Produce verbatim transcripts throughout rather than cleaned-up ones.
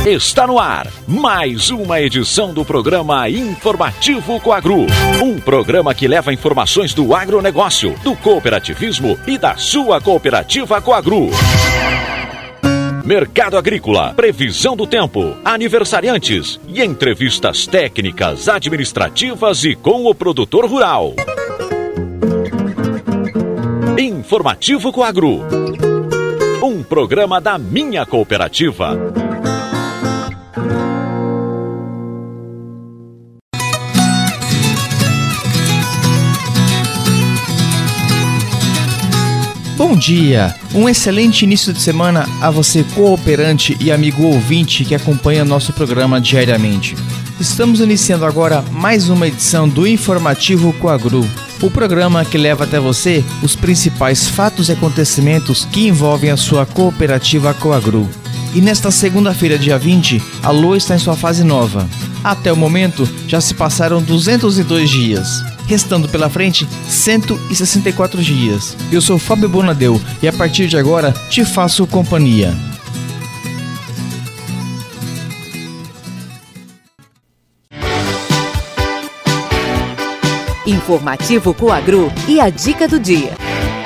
Está no ar mais uma edição do programa Informativo Coagro. Um programa que leva informações do agronegócio, do cooperativismo e da sua cooperativa Coagro. Mercado agrícola, previsão do tempo, aniversariantes e entrevistas técnicas, administrativas e com o produtor rural. Informativo Coagro. Um programa da minha cooperativa. Bom dia, um excelente início de semana a você cooperante e amigo ouvinte que acompanha nosso programa diariamente. Estamos iniciando agora mais uma edição do Informativo Coagro, o programa que leva até você os principais fatos e acontecimentos que envolvem a sua cooperativa Coagro. E nesta segunda-feira, dia vinte, a lua está em sua fase nova. Até o momento, já se passaram duzentos e dois dias, restando pela frente cento e sessenta e quatro dias. Eu sou Fábio Bonadeu e a partir de agora te faço companhia. Informativo Coagro e a dica do dia.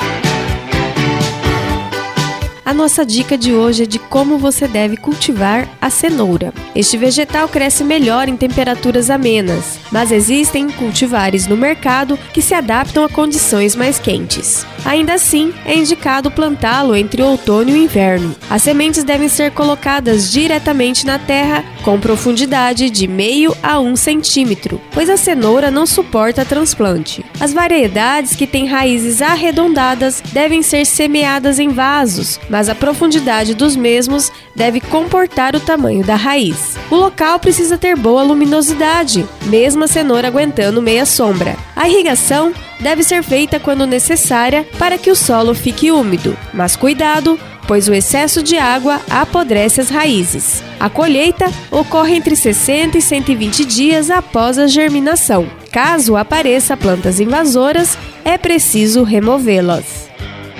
A nossa dica de hoje é de como você deve cultivar a cenoura. Este vegetal cresce melhor em temperaturas amenas, mas existem cultivares no mercado que se adaptam a condições mais quentes. Ainda assim, é indicado plantá-lo entre o outono e o inverno. As sementes devem ser colocadas diretamente na terra com profundidade de meio a um centímetro, pois a cenoura não suporta transplante. As variedades que têm raízes arredondadas devem ser semeadas em vasos, mas a profundidade dos mesmos deve comportar o tamanho da raiz. O local precisa ter boa luminosidade, mesmo a cenoura aguentando meia sombra. A irrigação deve ser feita quando necessária para que o solo fique úmido, mas cuidado, pois o excesso de água apodrece as raízes. A colheita ocorre entre sessenta e cento e vinte dias após a germinação. Caso apareça plantas invasoras, é preciso removê-las.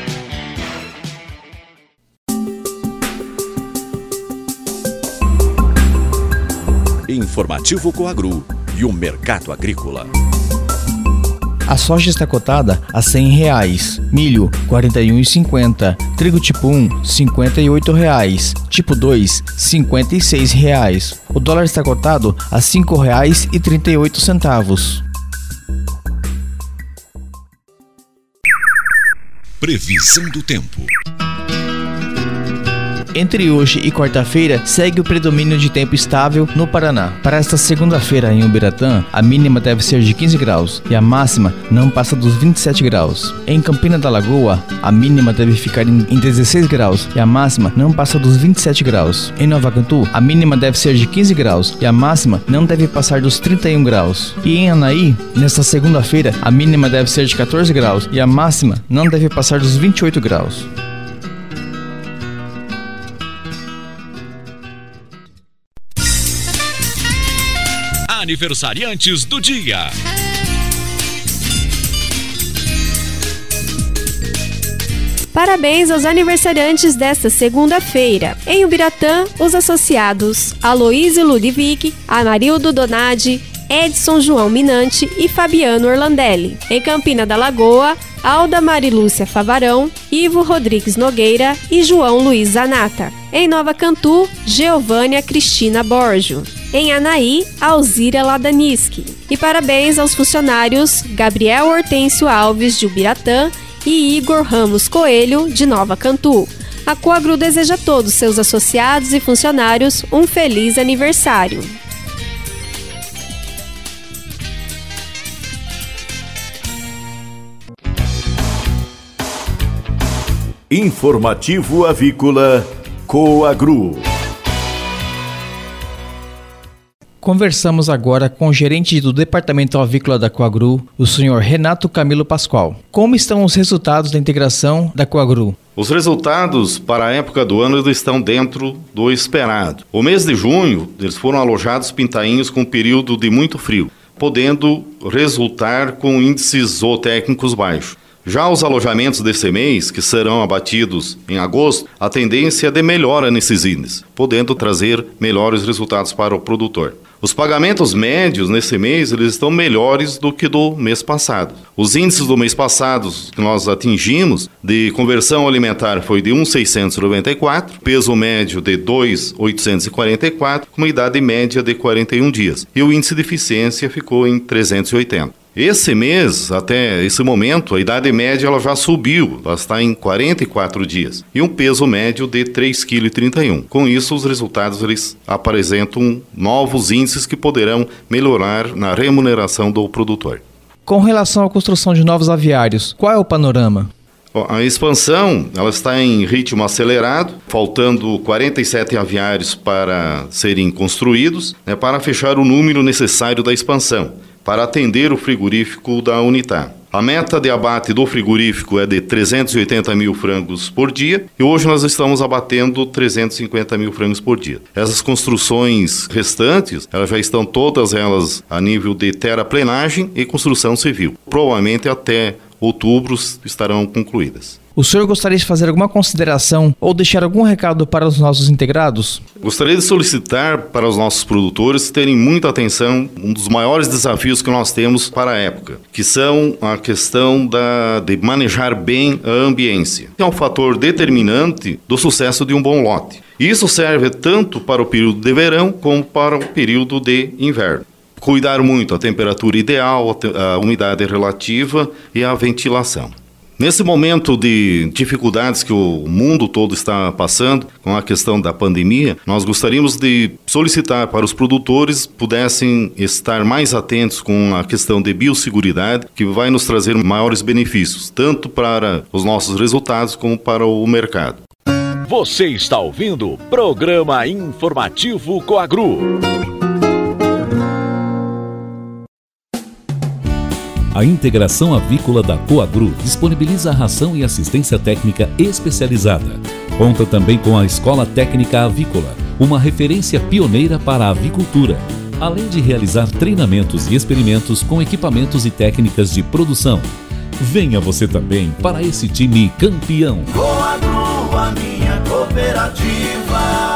Informativo Coagro e o mercado agrícola. A soja está cotada a cem reais, milho quarenta e um reais e cinquenta centavos, trigo tipo um cinquenta e oito reais, tipo dois cinquenta e seis reais. O dólar está cotado a cinco reais e trinta e oito centavos. Previsão do tempo. Entre hoje e quarta-feira, segue o predomínio de tempo estável no Paraná. Para esta segunda-feira em Ubiratã, a mínima deve ser de quinze graus e a máxima não passa dos vinte e sete graus. Em Campina da Lagoa, a mínima deve ficar em dezesseis graus e a máxima não passa dos vinte e sete graus. Em Nova Cantu, a mínima deve ser de quinze graus e a máxima não deve passar dos trinta e um graus. E em Anaí, nesta segunda-feira, a mínima deve ser de quatorze graus e a máxima não deve passar dos vinte e oito graus. Aniversariantes do dia. Parabéns aos aniversariantes desta segunda-feira. Em Ubiratã, os associados Aloísio Ludovic, Amarildo Donadi, Edson João Minante e Fabiano Orlandelli. Em Campina da Lagoa, Alda Marilúcia Favarão, Ivo Rodrigues Nogueira e João Luiz Zanata. Em Nova Cantu, Geovânia Cristina Borgio. Em Anaí, Alzira Ladaniski. E parabéns aos funcionários Gabriel Hortêncio Alves de Ubiratã e Igor Ramos Coelho de Nova Cantu. A Coagro deseja a todos seus associados e funcionários um feliz aniversário. Informativo Avícola Coagro. Conversamos agora com o gerente do Departamento Avícola da Coagro, o senhor Renato Camilo Pascoal. Como estão os resultados da integração da Coagro? Os resultados para a época do ano estão dentro do esperado. O mês de junho, eles foram alojados pintainhos com período de muito frio, podendo resultar com índices zootécnicos baixos. Já os alojamentos desse mês, que serão abatidos em agosto, a tendência é de melhora nesses índices, podendo trazer melhores resultados para o produtor. Os pagamentos médios nesse mês eles estão melhores do que do mês passado. Os índices do mês passado que nós atingimos de conversão alimentar foi de um mil seiscentos e noventa e quatro, peso médio de dois mil oitocentos e quarenta e quatro, com uma idade média de quarenta e um dias. E o índice de eficiência ficou em trezentos e oitenta. Esse mês, até esse momento, a idade média ela já subiu, ela está em quarenta e quatro dias, e um peso médio de três vírgula trinta e um quilos. Com isso, os resultados eles apresentam novos índices que poderão melhorar na remuneração do produtor. Com relação à construção de novos aviários, qual é o panorama? A expansão ela está em ritmo acelerado, faltando quarenta e sete aviários para serem construídos, né, para fechar o número necessário da expansão, para atender o frigorífico da Unitar. A meta de abate do frigorífico é de trezentos e oitenta mil frangos por dia e hoje nós estamos abatendo trezentos e cinquenta mil frangos por dia. Essas construções restantes, elas já estão todas elas a nível de terraplenagem e construção civil. Provavelmente até outubro estarão concluídas. O senhor gostaria de fazer alguma consideração ou deixar algum recado para os nossos integrados? Gostaria de solicitar para os nossos produtores terem muita atenção um dos maiores desafios que nós temos para a época, que são a questão da, de manejar bem a ambiência. É um fator determinante do sucesso de um bom lote. Isso serve tanto para o período de verão como para o período de inverno. Cuidar muito a temperatura ideal, a umidade relativa e a ventilação. Nesse momento de dificuldades que o mundo todo está passando com a questão da pandemia, nós gostaríamos de solicitar para os produtores pudessem estar mais atentos com a questão de biosseguridade, que vai nos trazer maiores benefícios, tanto para os nossos resultados como para o mercado. Você está ouvindo o Programa Informativo Coagru. A Integração Avícola da Coagru disponibiliza ração e assistência técnica especializada. Conta também com a Escola Técnica Avícola, uma referência pioneira para a avicultura, além de realizar treinamentos e experimentos com equipamentos e técnicas de produção. Venha você também para esse time campeão. Coagru, a minha cooperativa.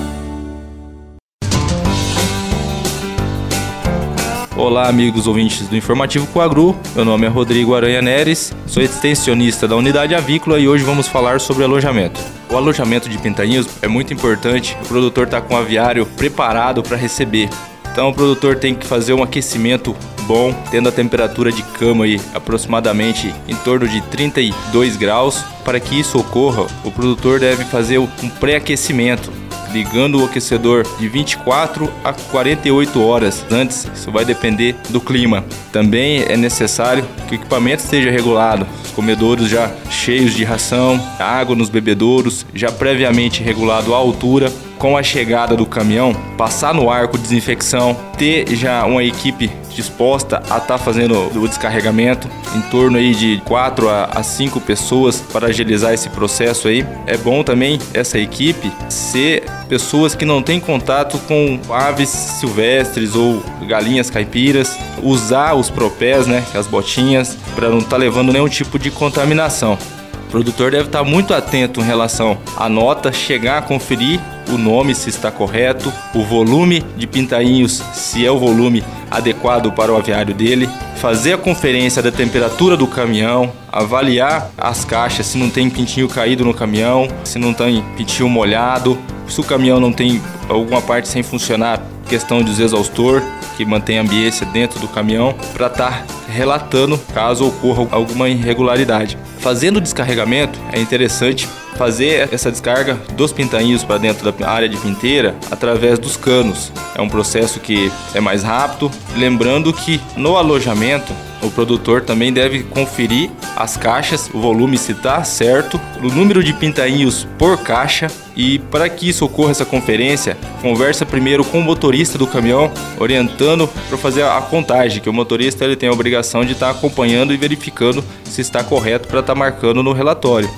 Olá, amigos ouvintes do Informativo Coagru, meu nome é Rodrigo Aranha Neres, sou extensionista da Unidade Avícola e hoje vamos falar sobre alojamento. O alojamento de pintainhos é muito importante, o produtor está com o aviário preparado para receber. Então o produtor tem que fazer um aquecimento bom, tendo a temperatura de cama aí aproximadamente em torno de trinta e dois graus. Para que isso ocorra, o produtor deve fazer um pré-aquecimento, ligando o aquecedor de vinte e quatro a quarenta e oito horas antes, isso vai depender do clima. Também é necessário que o equipamento esteja regulado, os comedouros já cheios de ração, água nos bebedouros, já previamente regulado a altura. Com a chegada do caminhão, passar no arco de desinfecção, ter já uma equipe disposta a estar tá fazendo o descarregamento, em torno aí de quatro a cinco pessoas para agilizar esse processo aí. É bom também essa equipe ser pessoas que não têm contato com aves silvestres ou galinhas caipiras, usar os propés, né, as botinhas, para não estar tá levando nenhum tipo de contaminação. O produtor deve estar muito atento em relação à nota, chegar a conferir o nome se está correto, o volume de pintainhos se é o volume adequado para o aviário dele, fazer a conferência da temperatura do caminhão, avaliar as caixas se não tem pintinho caído no caminhão, se não tem pintinho molhado, se o caminhão não tem alguma parte sem funcionar, questão dos exaustor, que mantém a ambiência dentro do caminhão, para estar relatando caso ocorra alguma irregularidade. Fazendo o descarregamento, é interessante fazer essa descarga dos pintainhos para dentro da área de pinteira através dos canos. É um processo que é mais rápido, lembrando que no alojamento o produtor também deve conferir as caixas, o volume se está certo, o número de pintainhos por caixa, e para que isso ocorra, essa conferência, conversa primeiro com o motorista do caminhão, orientando para fazer a contagem, que o motorista ele tem a obrigação de estar acompanhando e verificando se está correto para estar marcando no relatório.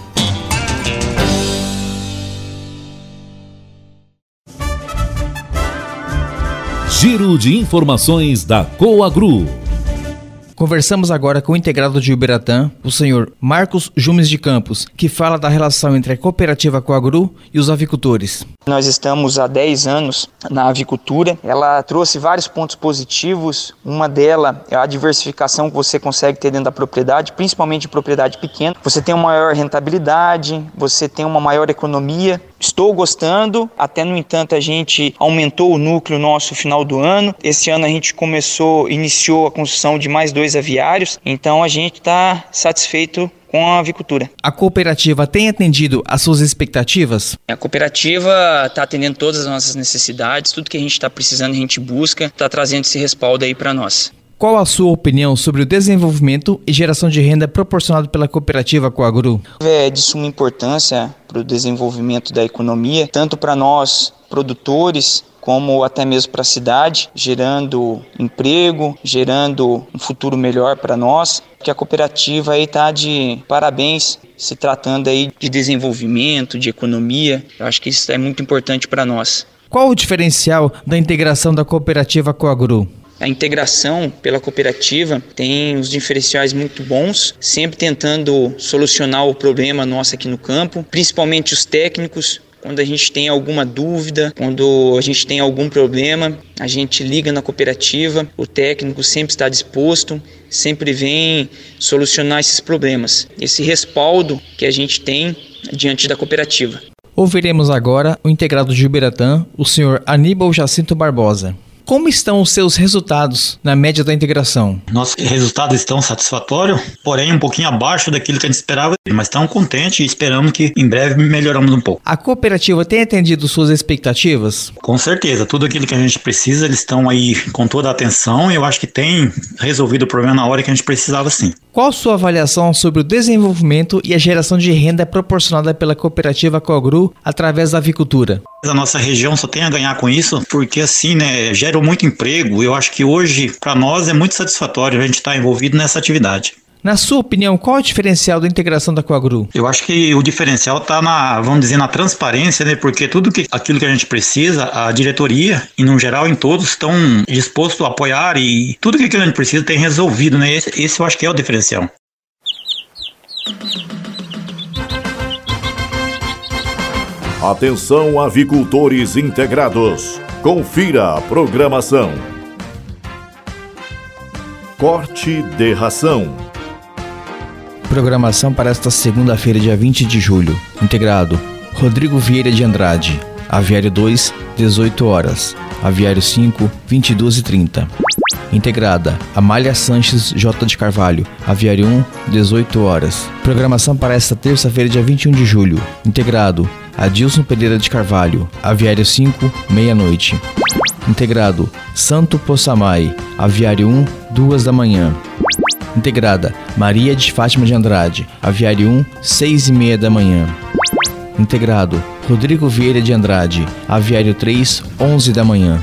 Giro de informações da Coagru. Conversamos agora com o integrado de Ubiratã, o senhor Marcos Jumes de Campos, que fala da relação entre a cooperativa Coagru e os avicultores. Nós estamos há dez anos na avicultura. Ela trouxe vários pontos positivos. Uma delas é a diversificação que você consegue ter dentro da propriedade, principalmente em propriedade pequena. Você tem uma maior rentabilidade, você tem uma maior economia. Estou gostando, até no entanto a gente aumentou o núcleo nosso no final do ano. Esse ano a gente começou, iniciou a construção de mais dois aviários, então a gente está satisfeito com a avicultura. A cooperativa tem atendido às suas expectativas? A cooperativa está atendendo todas as nossas necessidades, tudo que a gente está precisando a gente busca, está trazendo esse respaldo aí para nós. Qual a sua opinião sobre o desenvolvimento e geração de renda proporcionado pela cooperativa Coagru? É de suma importância para o desenvolvimento da economia, tanto para nós produtores, como até mesmo para a cidade, gerando emprego, gerando um futuro melhor para nós. Que a cooperativa aí está de parabéns, se tratando aí de desenvolvimento, de economia. Eu acho que isso é muito importante para nós. Qual o diferencial da integração da cooperativa Coagru? A integração pela cooperativa tem uns diferenciais muito bons, sempre tentando solucionar o problema nosso aqui no campo, principalmente os técnicos. Quando a gente tem alguma dúvida, quando a gente tem algum problema, a gente liga na cooperativa, o técnico sempre está disposto, sempre vem solucionar esses problemas. Esse respaldo que a gente tem diante da cooperativa. Ouviremos agora o integrado de Ubiratã, o senhor Aníbal Jacinto Barbosa. Como estão os seus resultados na média da integração? Nossos resultados estão satisfatórios, porém um pouquinho abaixo daquilo que a gente esperava, mas estamos contentes e esperamos que em breve melhoramos um pouco. A cooperativa tem atendido suas expectativas? Com certeza, tudo aquilo que a gente precisa, eles estão aí com toda a atenção e eu acho que tem resolvido o problema na hora que a gente precisava sim. Qual sua avaliação sobre o desenvolvimento e a geração de renda proporcionada pela cooperativa Coagru através da avicultura? A nossa região só tem a ganhar com isso, porque assim, né, gera muito emprego. Eu acho que hoje, para nós, é muito satisfatório a gente estar envolvido nessa atividade. Na sua opinião, qual é o diferencial da integração da Coagru? Eu acho que o diferencial está na, vamos dizer, na transparência, né? Porque tudo que, aquilo que a gente precisa, a diretoria, e no geral em todos, estão dispostos a apoiar e tudo que a gente precisa tem resolvido, né? Esse, esse eu acho que é o diferencial. Atenção, avicultores integrados. Confira a programação. Corte de ração. Programação para esta segunda-feira, dia vinte de julho. Integrado: Rodrigo Vieira de Andrade. Aviário dois, dezoito horas. Aviário cinco, vinte e duas e trinta. Integrada: Amália Sanches J. de Carvalho. Aviário um, dezoito horas. Programação para esta terça-feira, dia vinte e um de julho. Integrado: Adilson Pereira de Carvalho. Aviário cinco, meia-noite. Integrado: Santo Poçamai. Aviário um, duas da manhã. Integrada: Maria de Fátima de Andrade. Aviário um, seis e meia da manhã. Integrado: Rodrigo Vieira de Andrade. Aviário três, onze da manhã.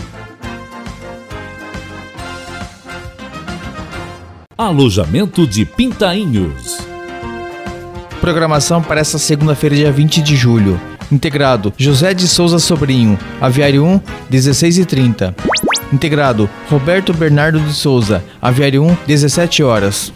Alojamento de Pintainhos. Programação para esta segunda-feira, dia vinte de julho. Integrado: José de Souza Sobrinho. Aviário um, dezesseis e trinta. Integrado: Roberto Bernardo de Souza. Aviário um, dezessete horas.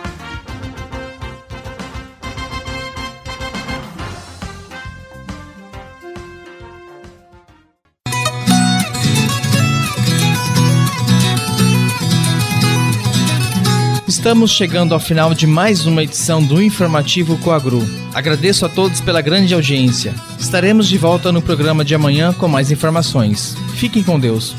Estamos chegando ao final de mais uma edição do Informativo Coagru. Agradeço a todos pela grande audiência. Estaremos de volta no programa de amanhã com mais informações. Fiquem com Deus.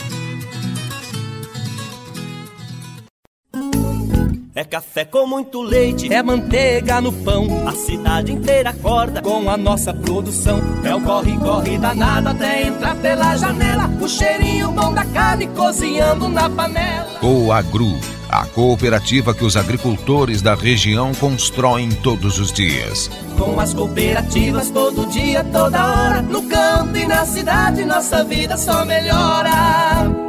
É café com muito leite, é manteiga no pão. A cidade inteira acorda com a nossa produção. É o corre-corre danado até entrar pela janela. O cheirinho bom da carne cozinhando na panela. Coagru, a cooperativa que os agricultores da região constroem todos os dias. Com as cooperativas todo dia, toda hora. No campo e na cidade nossa vida só melhora.